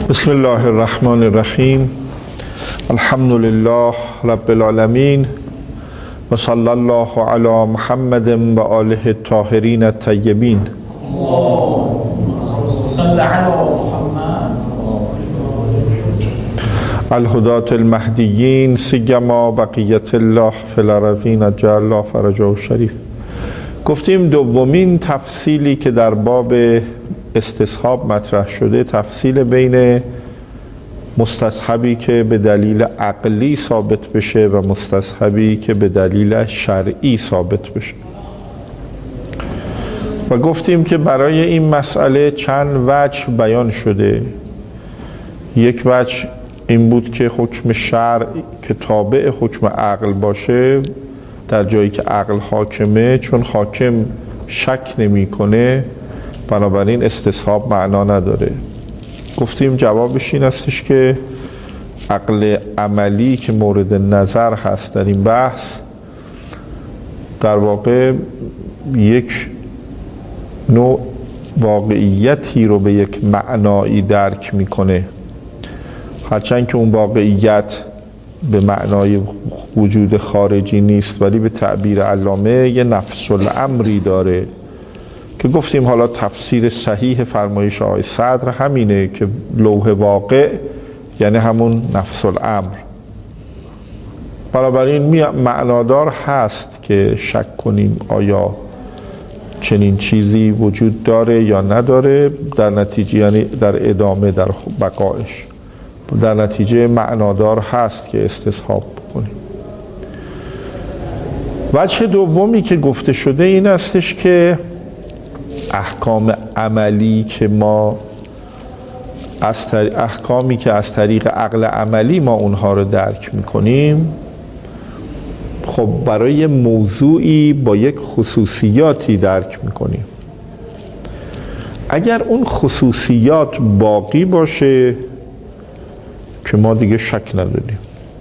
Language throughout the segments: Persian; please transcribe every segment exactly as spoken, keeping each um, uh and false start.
بسم الله الرحمن الرحیم. الحمد لله رب العالمین و صلی الله علی محمد و آله الطاهرین الطیبین. صل علی محمد الهداة المهدیین سیما بقیت الله فی الارضین عجل الله فرجه الشریف. گفتیم دومین تفصیلی که در باب استصحاب مطرح شده تفصیل بین مستصحبی که به دلیل عقلی ثابت بشه و مستصحبی که به دلیل شرعی ثابت بشه و گفتیم که برای این مسئله چند وجه بیان شده. یک وجه این بود که حکم شرع که تابع حکم عقل باشه در جایی که عقل حاکمه، چون حاکم شک نمی کنه بنابراین استصحاب معنا نداره. گفتیم جوابش این استش که عقل عملی که مورد نظر هست در این بحث در واقع یک نوع واقعیتی رو به یک معنایی درک میکنه، هرچند که اون واقعیت به معنای وجود خارجی نیست ولی به تعبیر علامه یه نفس الامری داره که گفتیم حالا تفسیر صحیح فرمایش آقای صدر همینه که لوح واقع یعنی همون نفس الامر. بنابراین معنادار هست که شک کنیم آیا چنین چیزی وجود داره یا نداره، در نتیجه یعنی در ادامه در بقایش در نتیجه معنادار هست که استصحاب کنیم. وجه دومی که گفته شده این استش که احکام عملی که ما از طریق احکامی که از طریق عقل عملی ما اونها رو درک میکنیم، خب برای موضوعی با یک خصوصیاتی درک میکنیم. اگر اون خصوصیات باقی باشه که ما دیگه شک نداریم،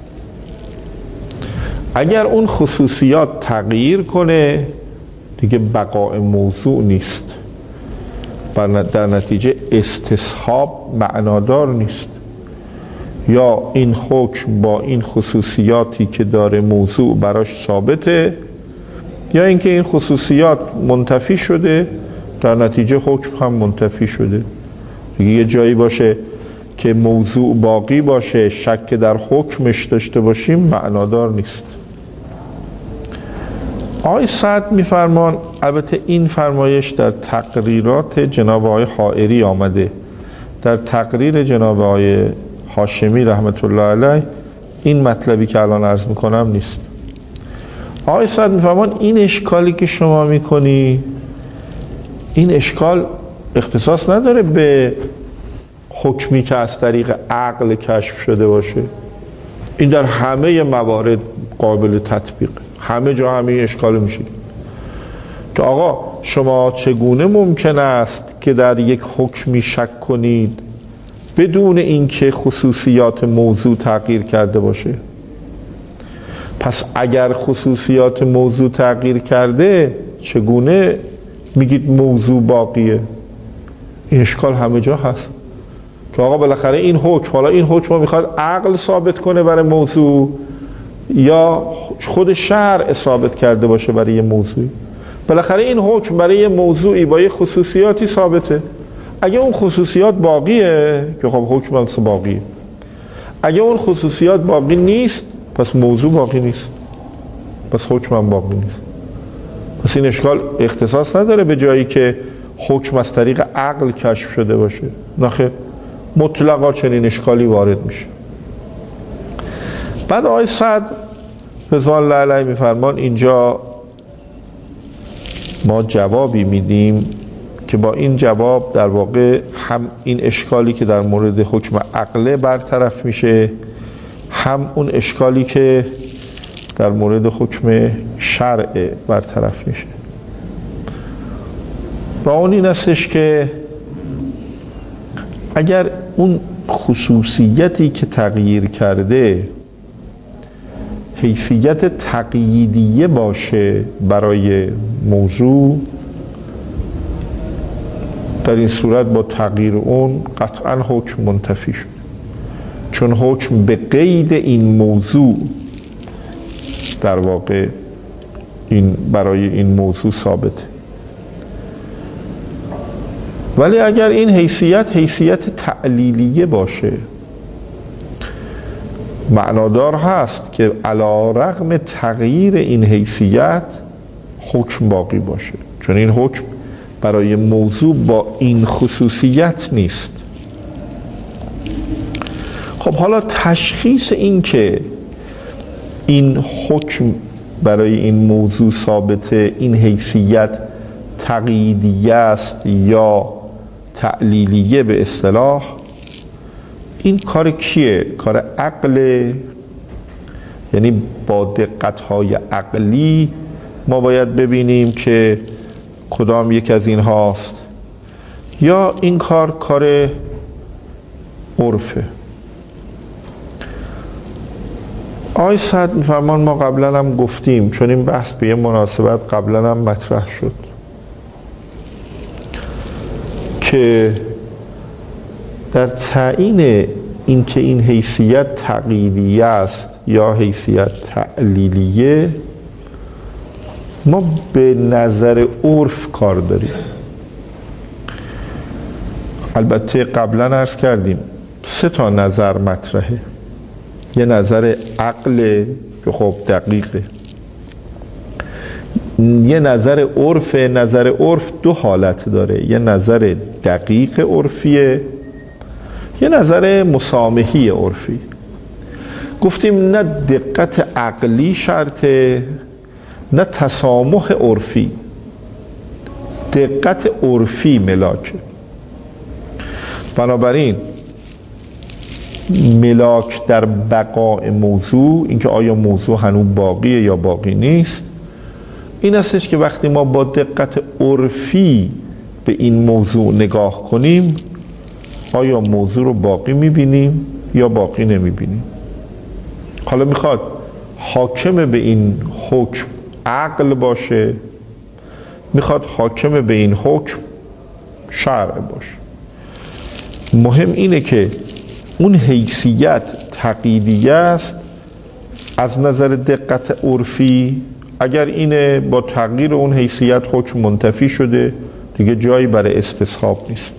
اگر اون خصوصیات تغییر کنه دیگه بقاء موضوع نیست، در نتیجه استصحاب معنادار نیست. یا این حکم با این خصوصیاتی که داره موضوع براش ثابته، یا اینکه این خصوصیات منتفی شده در نتیجه حکم هم منتفی شده. دیگه یه جایی باشه که موضوع باقی باشه شک در حکمش داشته باشیم معنادار نیست. آقای سعد میفرمان، البته این فرمایش در تقریرات جناب آقای حائری آمده، در تقریر جناب آقای هاشمی رحمت الله علیه این مطلبی که الان عرض میکنم نیست. آقای سعد میفرمان این اشکالی که شما میکنی این اشکال اختصاص نداره به حکمی که از طریق عقل کشف شده باشه، این در همه موارد قابل تطبیق، همه جا همه اشکال میشه که آقا شما چگونه ممکن است که در یک حکمی شک کنید بدون اینکه خصوصیات موضوع تغییر کرده باشه؟ پس اگر خصوصیات موضوع تغییر کرده چگونه میگید موضوع باقیه؟ این اشکال همه جا هست که آقا بالاخره این حکم، حالا این حکم رو میخواد عقل ثابت کنه برای موضوع یا خود شرع ثابت کرده باشه برای یه موضوعی، بالاخره این حکم برای یه موضوعی با یه خصوصیاتی ثابته. اگه اون خصوصیات باقیه که خب حکم اصلا باقیه، اگه اون خصوصیات باقی نیست پس موضوع باقی نیست، پس حکم هم باقی نیست. پس این اشکال اختصاص نداره به جایی که حکم از طریق عقل کشف شده باشه، نخیر، مطلقا چنین اشکالی وارد میشه. بعد آقای سعد رضوان الله علیه میفرمان اینجا ما جوابی میدیم که با این جواب در واقع هم این اشکالی که در مورد حکم عقله برطرف میشه، هم اون اشکالی که در مورد حکم شرع برطرف میشه. و اون این استش که اگر اون خصوصیتی که تغییر کرده حیثیت تقییدیه باشه برای موضوع، در این صورت با تغییر اون قطعا حکم منتفی شد، چون حکم به قید این موضوع در واقع این برای این موضوع ثابته. ولی اگر این حیثیت حیثیت تعلیلیه باشه، معنادار هست که علی رغم تغییر این حیثیت حکم باقی باشه، چون این حکم برای موضوع با این خصوصیت نیست. خب حالا تشخیص این که این حکم برای این موضوع ثابته، این حیثیت تقییدیه است یا تعلیلیه به اصطلاح، این کار کیه؟ کار عقل. یعنی با دقت‌های عقلی ما باید ببینیم که کدام یک از این هاست، یا این کار کار عرفه. آقای سعد می‌فرمان ما قبلا هم گفتیم، چون این بحث به یه مناسبت قبلا هم مطرح شد، که در تعیین این که این حیثیت تقییدیه است یا حیثیت تعلیلیه ما به نظر عرف کار داریم. البته قبلا عرض کردیم سه تا نظر مطرحه. یه نظر عقل که خب دقیقه، یه نظر عرف. نظر عرف دو حالت داره، یه نظر دقیق عرفیه، یه نظر مسامحی عرفی. گفتیم نه دقت عقلی شرطه نه تسامح عرفی، دقت عرفی ملاکه. بنابراین ملاک در بقاء موضوع، اینکه آیا موضوع هنوز باقیه یا باقی نیست، این استش که وقتی ما با دقت عرفی به این موضوع نگاه کنیم آیا موضوع رو باقی میبینیم یا باقی نمیبینیم. حالا میخواد حاکم به این حکم عقل باشه، میخواد حاکم به این حکم شرع باشه. مهم اینه که اون حیثیت تقییدیه است از نظر دقت عرفی. اگر اینه با تغییر اون حیثیت حکم منتفی شده، دیگه جایی برای استصحاب نیست.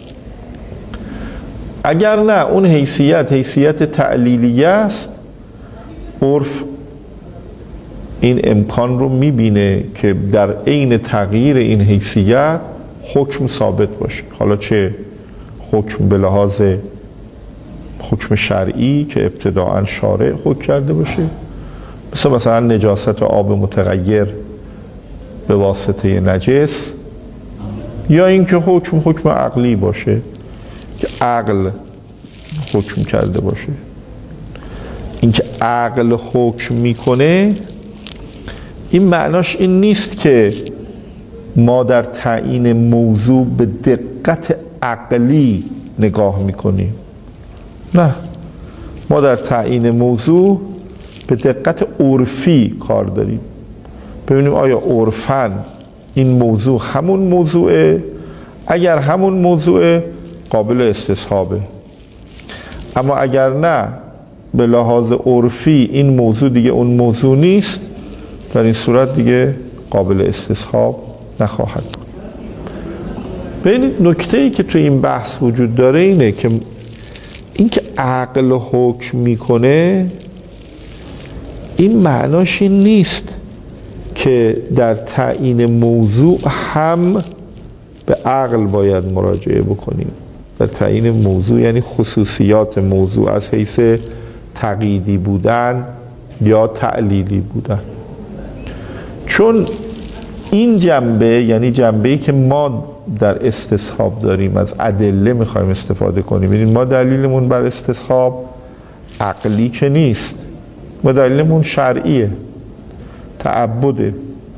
اگر نه اون حیثیت حیثیت تعلیلیه است، عرف این امکان رو میبینه که در عین تغییر این حیثیت حکم ثابت باشه. حالا چه حکم به لحاظ حکم شرعی که ابتداعا شارع حکم کرده باشه، مثل مثلا نجاست آب متغیر به واسطه نجس، یا اینکه حکم حکم عقلی باشه که عقل حکم کرده باشه. اینکه عقل حکم میکنه این معناش این نیست که ما در تعیین موضوع به دقت عقلی نگاه میکنیم. نه، ما در تعیین موضوع به دقت عرفی کار داریم، ببینیم آیا عرفاً این موضوع همون موضوعه. اگر همون موضوعه قابل استصحابه، اما اگر نه به لحاظ عرفی این موضوع دیگه اون موضوع نیست، در این صورت دیگه قابل استصحاب نخواهد. ببینید نکته‌ای که تو این بحث وجود داره اینه که اینکه عقل حکم میکنه این معناش این نیست که در تعیین موضوع هم به عقل باید مراجعه بکنیم. در تعیین موضوع یعنی خصوصیات موضوع از حیث تقییدی بودن یا تعلیلی بودن، چون این جنبه یعنی جنبه‌ای که ما در استصحاب داریم، از ادله میخوایم استفاده کنیم. ببینید ما دلیلمون بر استصحاب عقلی که نیست، ما دلیلمون شرعیه، تعبده.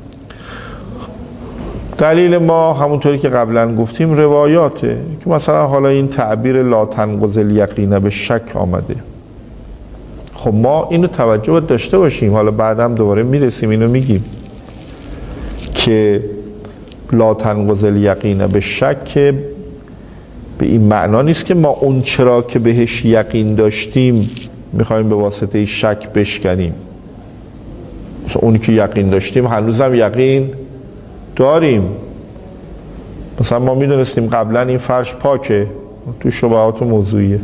دلیل ما همونطوری که قبلا گفتیم روایاته، که مثلا حالا این تعبیر لا تنقض الیقین به شک آمده. خب ما اینو توجه باید داشته باشیم، حالا بعدم دوباره میرسیم اینو میگیم که لا تنقض الیقین به شک به این معنا نیست که ما اون چرا که بهش یقین داشتیم میخوایم به واسطه شک بشکنیم. اونی که یقین داشتیم هنوزم یقین داریم. مثلا ما میدونستیم قبلا این فرش پاکه، تو شبهات موضوعیه.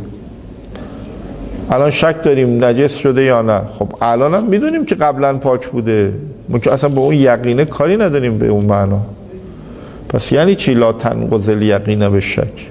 الان شک داریم نجس شده یا نه. خب الان هم میدونیم که قبلا پاک بوده، ما که اصلا به اون یقینه کاری نداریم به اون معنا. پس یعنی چی لا تنقض الیقین بالشک؟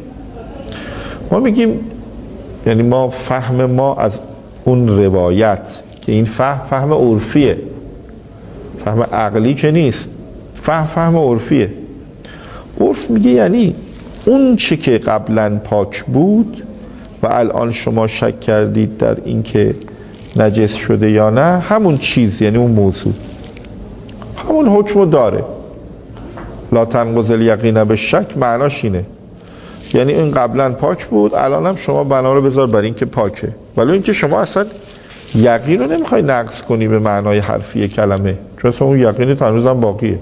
ما میگیم یعنی ما فهم ما از اون روایت که این فهم فهم عرفیه، فهم عقلی که نیست، فهم فهم عرفیه. عرف میگه یعنی اون چه که قبلا پاک بود و الان شما شک کردید در این که نجس شده یا نه، همون چیز یعنی اون موضوع همون حکمو داره. لا تنقض الیقین بالشک معناش اینه، یعنی این قبلا پاک بود الان هم شما بنا رو بذار بر این که پاکه، ولی این که شما اصلا یقین رو نمیخوای نقض کنی به معنای حرفی کلمه، چون اون یقین تا هنوز هم باقیه،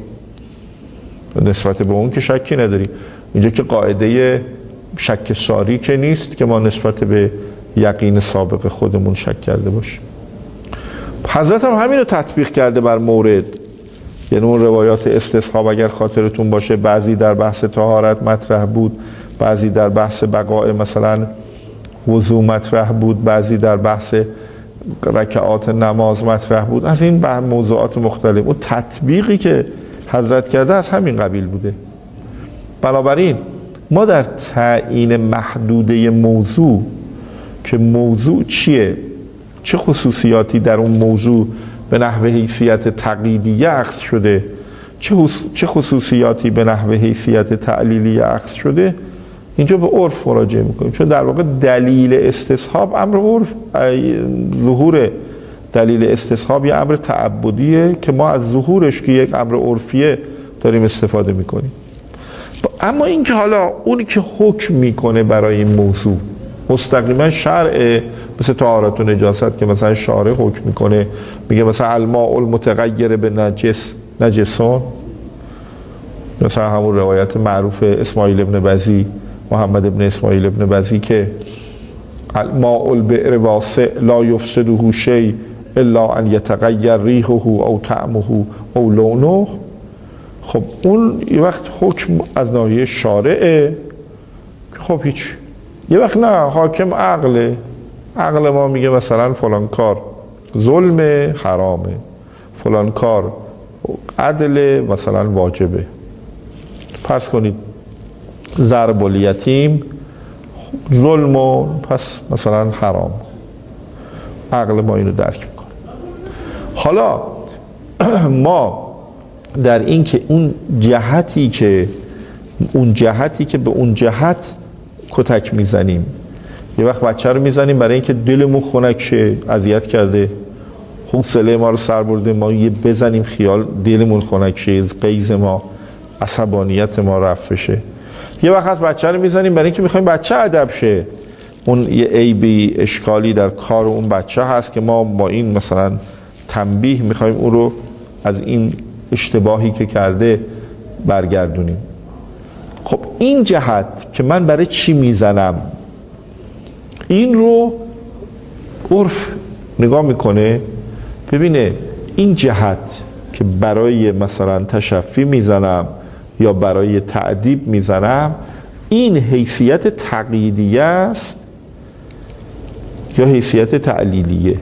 نسبت به اون که شکی نداری. اینجا که قاعده شک ساری که نیست که ما نسبت به یقین سابق خودمون شک کرده باشیم. حضرت هم همین رو تطبیق کرده بر مورد، یعنی اون روایات استصحاب اگر خاطرتون باشه بعضی در بحث طهارت مطرح بود، بعضی در بحث بقاء مثلا وضو مطرح بود، بعضی در بحث رکعات نماز مطرح بود، از این به موضوعات مختلف. اون تطبیقی که حضرت کرده از همین قبیل بوده. بنابراین ما در تعیین محدوده موضوع که موضوع چیه، چه خصوصیاتی در اون موضوع به نحو حیثیت تقییدیه اخذ شده، چه خصوصیاتی به نحو حیثیت تعلیلیه اخذ شده، اینجا به عرف مراجعه میکنیم. چون در واقع دلیل استصحاب امر عرف، ظهور دلیل استصحاب یه امر تعبدیه که ما از ظهورش که یک امر عرفیه داریم استفاده میکنیم. اما این که حالا اونی که حکم میکنه برای این موضوع مستقیما شرع، مثل طهارت و نجاست که مثلا شارع حکم میکنه، میگه مثلا الماء المتغیر به نجس نجسون، مثلا همون روایت معروف اسماعیل ابن بزی، محمد ابن اسماعیل ابن بزی که الماء البئر واسع لا یفسده شیء الا ان یتغیر ریحه او طعمه او لونه. خب اون یه وقت حکم از ناحیه شارعه، خب هیچ. یه وقت نه، حاکم عقله، عقل ما میگه مثلا فلان کار ظلم حرامه، فلان کار عدل مثلا واجبه. پس کنید ضرب الیتیم ظلم و پس مثلا حرام، عقل ما اینو درک میکنه. حالا ما در این که اون جهتی که اون جهتی که به اون جهت کتک میزنیم، یه وقت بچه رو میزنیم برای اینکه دلمون خنک شه، اذیت کرده، حوصله ما رو سر برده، ما یه بزنیم خیال دلمون خنک شه، غیظ ما، عصبانیت ما رفع شه. یه وقت از بچه رو میزنیم برای اینکه میخوایم بچه ادب شه، اون یه عیبی اشکالی در کار اون بچه هست که ما با این مثلا تنبیه میخوایم اون رو از این اشتباهی که کرده برگردونیم. خب این جهت که من برای چی میزنم، این رو عرف نگاه میکنه، ببینه این جهت که برای مثلا تشفی میزنم یا برای تعذیب میزنم، این حیثیت تقییدیه است یا حیثیت تعلیلیه.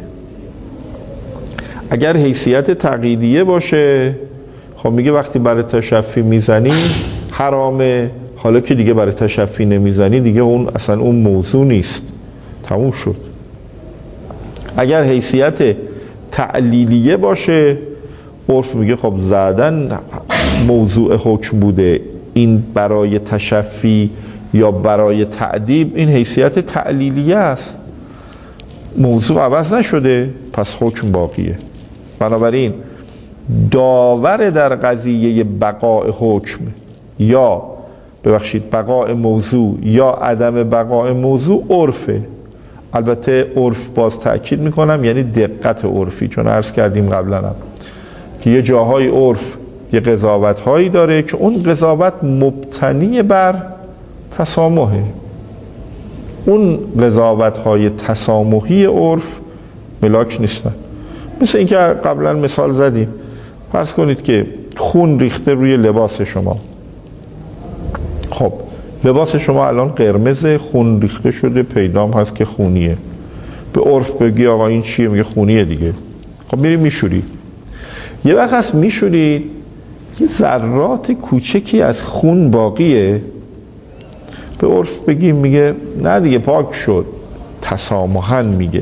اگر حیثیت تقییدیه باشه، خب میگه وقتی برای تشفی میزنی حرامه، حالا که دیگه برای تشفی نمیزنی دیگه اون اصلا اون موضوع نیست، تموم شد. اگر حیثیت تعلیلیه باشه، عرف میگه خب زدن موضوع حکم بوده، این برای تشفی یا برای تعذیب این حیثیت تعلیلیه است، موضوع عوض نشده، پس حکم باقیه. بنابراین داور در قضیه بقاء حکم یا ببخشید بقاء موضوع یا عدم بقاء موضوع عرفه. البته عرف باز تأکید میکنم یعنی دقت عرفی، چون عرض کردیم قبلا هم که یه جاهای عرف یه قضاوت هایی داره که اون قضاوت مبتنی بر تسامحه. اون قضاوت‌های تسامحی عرف ملاک نیستن. مثل اینکه قبلا مثال زدیم، فرض کنید که خون ریخته روی لباس شما. خب لباس شما الان قرمزه، خون ریخته شده، پیدام هست که خونیه. به عرف بگی آقا این چیه؟ میگه خونیه دیگه. خب میری میشوری. یه وقت هست میشوری یه ذرات کوچکی از خون باقیه، به عرف بگیم میگه نه دیگه پاک شد. تسامحاً میگه.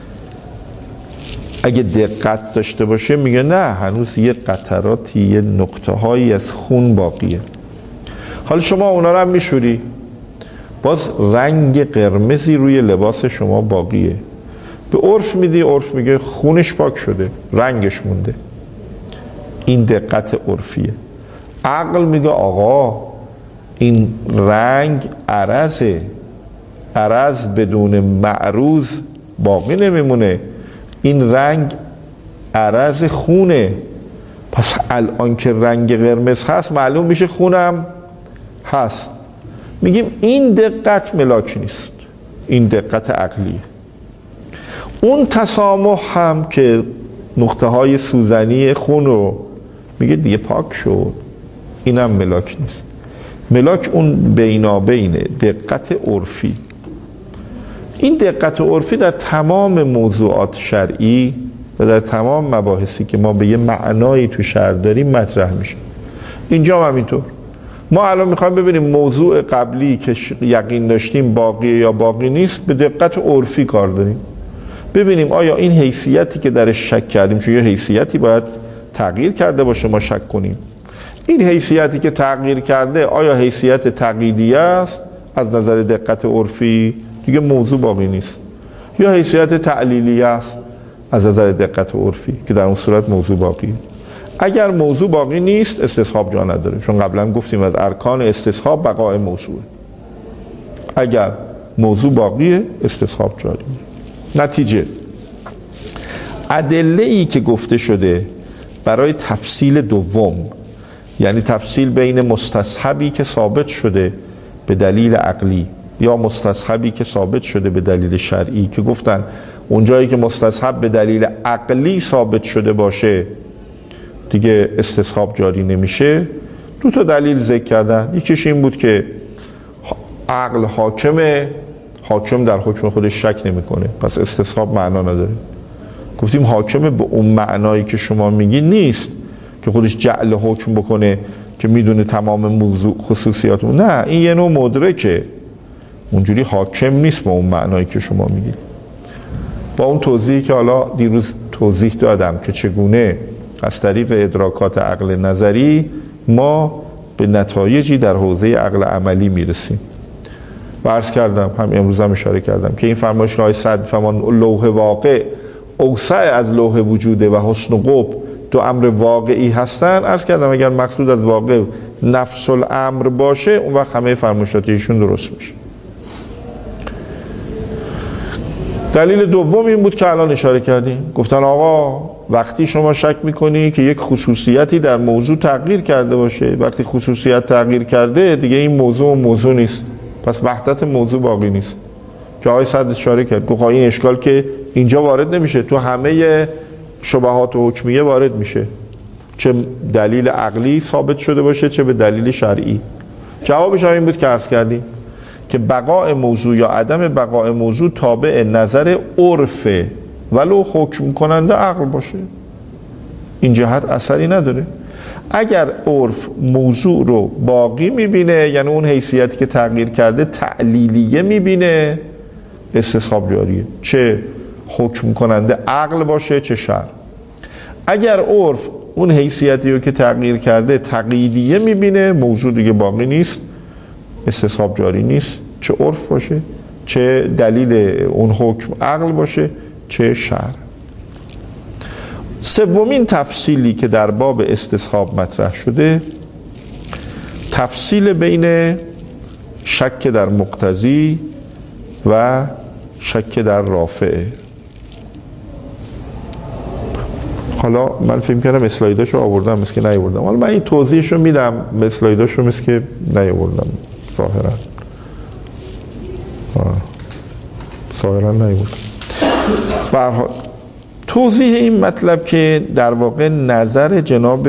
اگه دقت داشته باشه میگه نه هنوز یه قطراتی، یه نقطه هایی از خون باقیه. حالا شما اونا رو هم میشوری، باز رنگ قرمزی روی لباس شما باقیه. به عرف میدی، عرف میگه خونش پاک شده، رنگش مونده. این دقت عرفیه. عقل میگه آقا این رنگ عرضه، عرض بدون معروض باقی نمیمونه، این رنگ عرض خونه، پس الان که رنگ قرمز هست معلوم میشه خونم هست. میگیم این دقت ملاک نیست، این دقت عقلیه. اون تسامح هم که نقطه های سوزنی خون رو میگه دیگه پاک شد، اینم ملاک نیست. ملاک اون بینابینه، دقت عرفی. این دقت عرفی در تمام موضوعات شرعی و در تمام مباحثی که ما به یه معنایی تو شرع داریم مطرح میشه. اینجا هم همینطور. ما الان میخوایم ببینیم موضوع قبلی که یقین داشتیم باقیه یا باقی نیست، به دقت عرفی کار داریم. ببینیم آیا این حیثیتی که درش شک کردیم، چون یه حیثیتی باید تغییر کرده باشه ما شک کنیم، این حیثیتی که تغییر کرده آیا حیثیت تقییدیه است از نظر دقت عرفی، دیگه موضوع باقی نیست، یا حیثیت تعلیلیه است از نظر دقت عرفی که در اون صورت موضوع باقی. اگر موضوع باقی نیست استصحاب جا نداره، چون قبلا گفتیم از ارکان استصحاب بقای موضوعه. اگر موضوع باقیه استصحاب جاری. نتیجه ادله ای که گفته شده برای تفصیل دوم، یعنی تفصیل بین مستصحبی که ثابت شده به دلیل عقلی یا مستصحبی که ثابت شده به دلیل شرعی، که گفتن اونجایی که مستصحب به دلیل عقلی ثابت شده باشه دیگه استصحاب جاری نمیشه. دو تا دلیل ذکر کردن. یکیش این بود که عقل حاکمه، حاکم در حکم خودش شک نمیکنه، پس استصحاب معنا نداره. گفتیم حاکمه به اون معنایی که شما میگی نیست که خودش جعل حکم بکنه که میدونه تمام موضوع خصوصیات اون. نه، این یه نوع مدرکه، اونجوری حاکم نیست با اون معنایی که شما میگید. با اون توضیحی که حالا دیروز توضیح دادم که چگونه از طریق ادراکات عقل نظری ما به نتایجی در حوزه عقل عملی میرسیم. و عرض کردم، هم امروز هم اشاره کردم که این فرمایش های صد فمان لوح واقع اوسع از لوح وجوده و حسن و قب دو امر واقعی هستن. عرض کردم اگر مقصود از واقع نفس الامر باشه اون وقت همه فرمایشات ایشون درست میشه. دلیل دوم این بود که الان اشاره کردیم، گفتن آقا وقتی شما شک میکنی که یک خصوصیتی در موضوع تغییر کرده باشه، وقتی خصوصیت تغییر کرده دیگه این موضوع موضوع نیست، پس وحدت موضوع باقی نیست. که آقای صد اشاره کرد، گفت این اشکال که اینجا وارد نمیشه، تو همه شبهات و حکمیه وارد میشه، چه دلیل عقلی ثابت شده باشه چه به دلیل شرعی. جوابش هم این بود که عرض کردیم که بقاء موضوع یا عدم بقاء موضوع تابع نظر عرفه ولو حکم کننده عقل باشه، این جهت اثری نداره. اگر عرف موضوع رو باقی میبینه، یعنی اون حیثیتی که تغییر کرده تعلیلیه میبینه، استصحاب جاریه، چه حکم کننده عقل باشه چه شرع. اگر عرف اون حیثیتی رو که تغییر کرده تقییدیه میبینه، موضوع دیگه باقی نیست، استصحاب جاری نیست، چه عرف باشه چه دلیل اون حکم عقل باشه چه شرع. سومین تفصیلی که در باب استصحاب مطرح شده، تفصیل بین شک در مقتضی و شک در رافعه. حالا من فکر کردم اسلایداشو آوردم، مثل که نیاوردم. حالا من این توضیحشو میدم، اسلایداشو مثل که نیاوردم ظاهرا. ظاهرا نیبود. به هر حال توضیح این مطلب که در واقع نظر جناب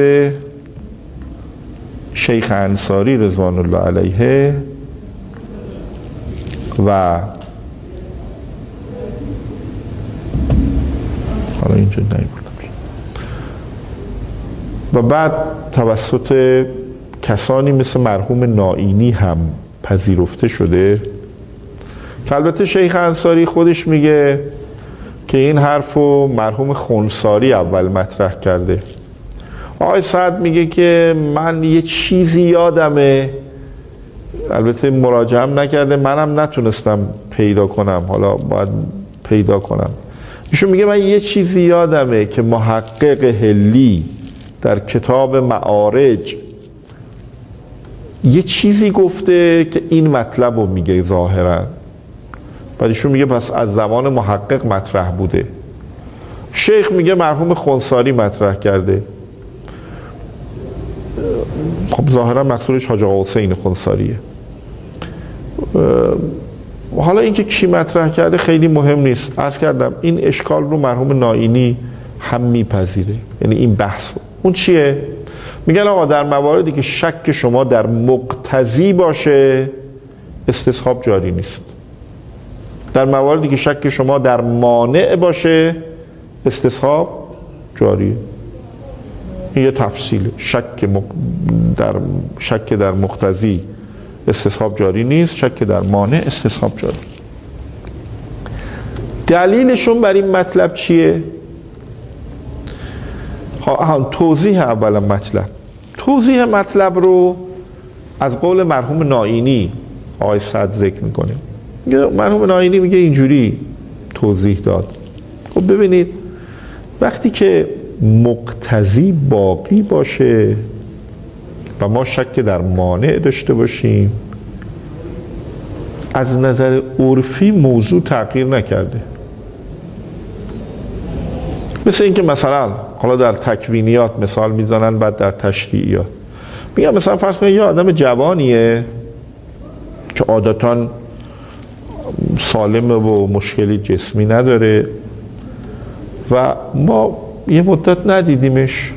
شیخ انصاری رضوان الله علیه و حالا اینجا نیبودم و بعد توسط کسانی مثل مرحوم نائینی هم پذیرفته شده که البته شیخ انصاری خودش میگه که این حرفو مرحوم خنثاری اول مطرح کرده. آقای سعد میگه که من یه چیزی یادمه، البته مراجعه هم نکرده، منم نتونستم پیدا کنم، حالا باید پیدا کنم. ایشون میگه من یه چیزی یادمه که محقق حلی در کتاب معارج یه چیزی گفته که این مطلب رو میگه ظاهرا. بعد ایشون میگه پس از زمان محقق مطرح بوده. شیخ میگه مرحوم خنثاری مطرح کرده. خب ظاهرا مقصودش حاج آقا حسین خنثاریه. حالا اینکه کی مطرح کرده خیلی مهم نیست. عرض کردم این اشکال رو مرحوم نائینی هم میپذیره، یعنی این بحث رو. اون چیه؟ میگن آقا در مواردی که شک شما در مقتضی باشه استصحاب جاری نیست. در مواردی که شک شما در مانع باشه استصحاب جاریه. این یه تفصیله. شک مق... در شک در مقتضی استصحاب جاری نیست، شک در مانع استصحاب جاری. دلیلشون بر این مطلب چیه؟ ها توضیح اولا مطلب. توضیح مطلب رو از قول مرحوم نائینی آقای سعد ذکر میکنه. مرحوم نائینی میگه اینجوری توضیح داد. خب ببینید وقتی که مقتضی باقی باشه و ما شک در مانع داشته باشیم، از نظر عرفی موضوع تغییر نکرده. مثل اینکه مثلا حالا در تکوینیات مثال میزنن، بعد در تشریعیات میگن مثلا فرض کنید یه آدم جوانیه که عادتاً سالمه و مشکلی جسمی نداره و ما یه مدت ندیدیمش،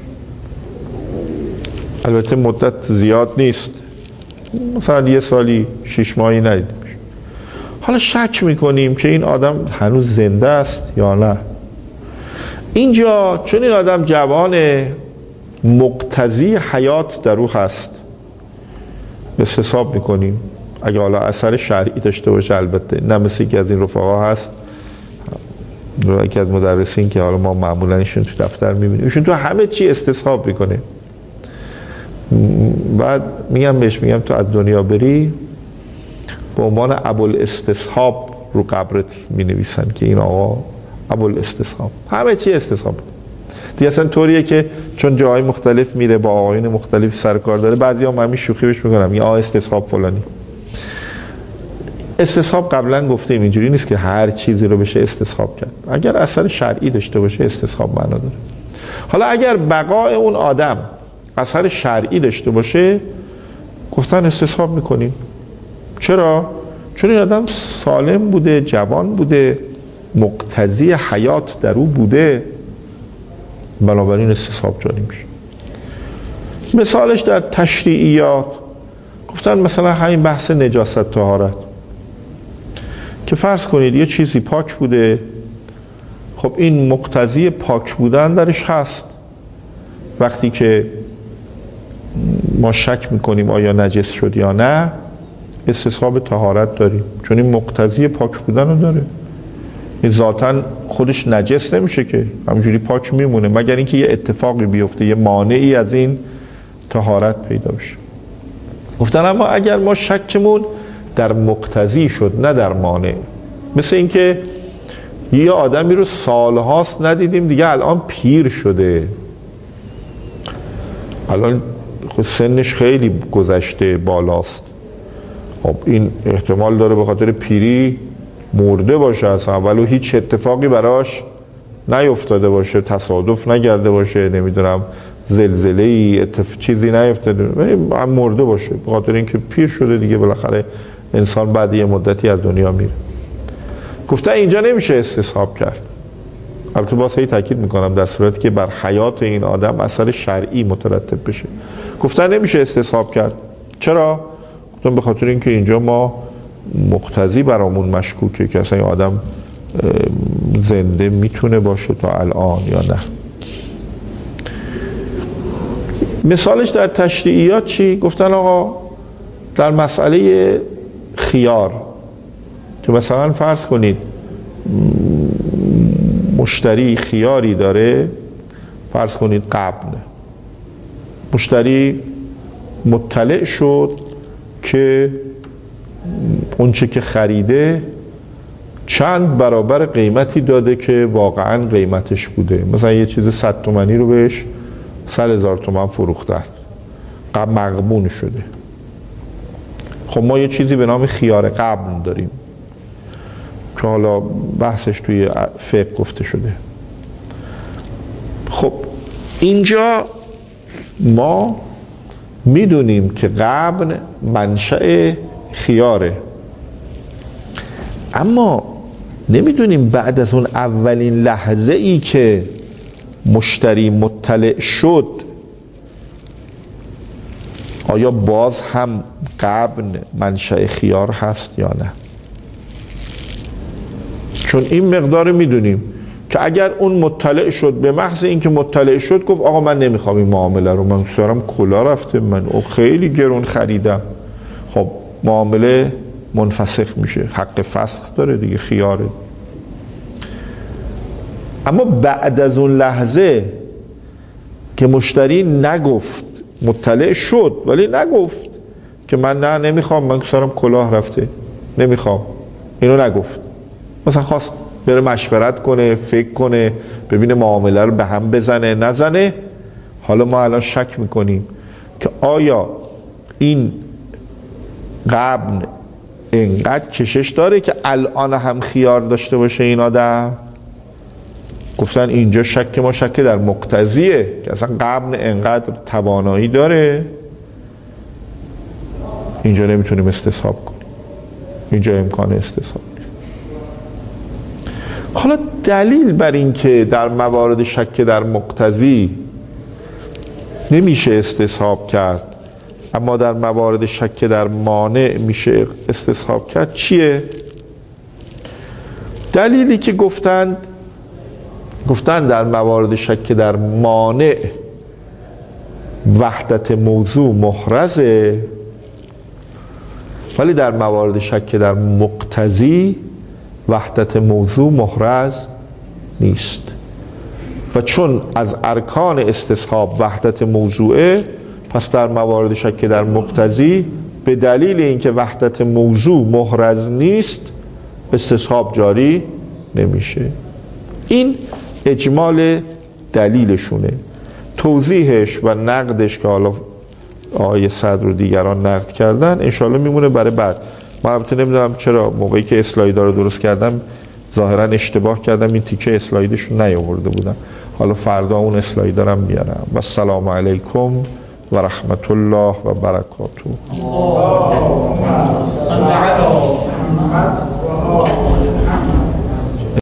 البته مدت زیاد نیست، مثلا یه سالی شش ماهی ندیدیمش. حالا شک میکنیم که این آدم هنوز زنده است یا نه. اینجا چون این آدم جوانه، مقتضی حیات در او هست، بس حساب میکنیم اگه حالا اثر شرعی داشته باشه، البته نه مثل که از این رفقا هست یکی از مدرسین که حالا ما معمولا ایشون تو دفتر میبینیم ایشون تو همه چی استصحاب میکنه. بعد میگم بهش، میگم تو از دنیا بری به عنوان ابوالاستصحاب رو قبرت مینویسن که این آقا ابوالاستصحاب، همه چی استصحاب دیگه. اصلا طوریه که چون جاهای مختلف میره با آقایون مختلف سرکار داره، بعضی هم همین شوخی بهش میکنم یا آقا استصحاب فلانی. استصحاب قبلا گفتیم اینجوری نیست که هر چیزی رو بشه استصحاب کرد. اگر اثر شرعی داشته باشه استصحاب معنا داره. حالا اگر بقای اون آدم اثر شرعی داشته باشه گفتن استصحاب میکنیم. چرا؟ چون این آدم سالم بوده، جوان بوده، مقتضی حیات در او بوده، بنابراین استصحاب جاری میشه. مثالش در تشریعیات گفتن مثلا همین بحث نجاست طهارت که فرض کنید یه چیزی پاک بوده، خب این مقتضی پاک بودن درش هست. وقتی که ما شک میکنیم آیا نجس شد یا نه استصحاب طهارت داریم، چون این مقتضی پاک بودن رو داره. این ذاتاً خودش نجس نمیشه که، همینجوری پاک میمونه مگر اینکه یه اتفاقی بیفته، یه مانعی از این طهارت پیدا بشه. گفتن اما اگر ما شکمون در مقتضی شد نه در مانع، مثل اینکه یه آدمی رو سالهاست ندیدیم دیگه الان پیر شده، الان خود سنش خیلی گذشته بالاست، خب این احتمال داره به خاطر پیری مرده باشه اصلا، ولو هیچ اتفاقی براش نیفتاده باشه، تصادف نگرده باشه، نمیدونم زلزله‌ای اتفاق چیزی نیفتاده، هم مرده باشه به خاطر اینکه پیر شده دیگه، بالاخره انسان بعد یه مدتی از دنیا میره. گفتن اینجا نمیشه استصحاب کرد. البته باز هی تاکید میکنم در صورتی که بر حیات این آدم اثر شرعی مترتب بشه. گفتن نمیشه استصحاب کرد. چرا؟ گفتن به خاطر اینکه اینجا ما مقتضی برامون مشکوکه که اصلا این آدم زنده میتونه باشه تا الان یا نه. مثالش در تشریعیات چی؟ گفتن آقا در مسئله خیار که مثلا فرض کنید مشتری خیاری داره، فرض کنید قبل مشتری مطلع شد که اونچه که خریده چند برابر قیمتی داده که واقعا قیمتش بوده. مثلا یه چیز صد تومانی رو بهش صد هزار تومان فروخته، قبل مغبون شده. خب ما یه چیزی به نام خیار قبل داریم که حالا بحثش توی فقه گفته شده. خب اینجا ما میدونیم که قبل منشأ خیاره، اما نمیدونیم بعد از اون اولین لحظه ای که مشتری مطلع شد آیا باز هم قبل منشأ خیار هست یا نه. چون این مقدار میدونیم که اگر اون مطلع شد به محض اینکه مطلع شد گفت آقا من نمیخوام این معامله رو، من دارم کلا رفته، من او خیلی گرون خریدم، خب معامله منفسخ میشه، حق فسخ داره دیگه، خیاره. اما بعد از اون لحظه که مشتری نگفت، مطلع شد ولی نگفت که من نه نمیخوام، من سرم کلاه رفته نمیخوام، اینو نگفت، مثلا خواست بره مشورت کنه، فکر کنه، ببینه معامله رو به هم بزنه نزنه. حالا ما الان شک میکنیم که آیا این قبل اینقدر کشش داره که الان هم خیار داشته باشه این آدم. گفتن اینجا شک ما شک در مقتضیه که اصلا قبل اینقدر توانایی داره، اینجا نمیتونیم استصحاب کنیم، اینجا امکان استصحاب. حالا دلیل بر این که در موارد شک در مقتضی نمیشه استصحاب کرد اما در موارد شک در مانع میشه استصحاب کرد چیه؟ دلیلی که گفتند گفتن در موارد شک در مانع وحدت موضوع محرزه، ولی در موارد شک در مقتضی وحدت موضوع محرز نیست. و چون از ارکان استصحاب وحدت موضوعه، پس در موارد شک در مقتضی به دلیل اینکه وحدت موضوع محرز نیست استصحاب جاری نمیشه. این اجمال دلیلشونه. توضیحش و نقدش که حالا آیه صدر و دیگران نقد کردن انشالله میمونه برای بعد. من البته نمیدونم چرا موقعی که اسلایدها رو درست کردم ظاهرا اشتباه کردم، این تیکه اسلایدش رو نیاورده بودم. حالا فردا اون اسلایدها رو میارم. و السلام علیکم و رحمت الله و برکاته.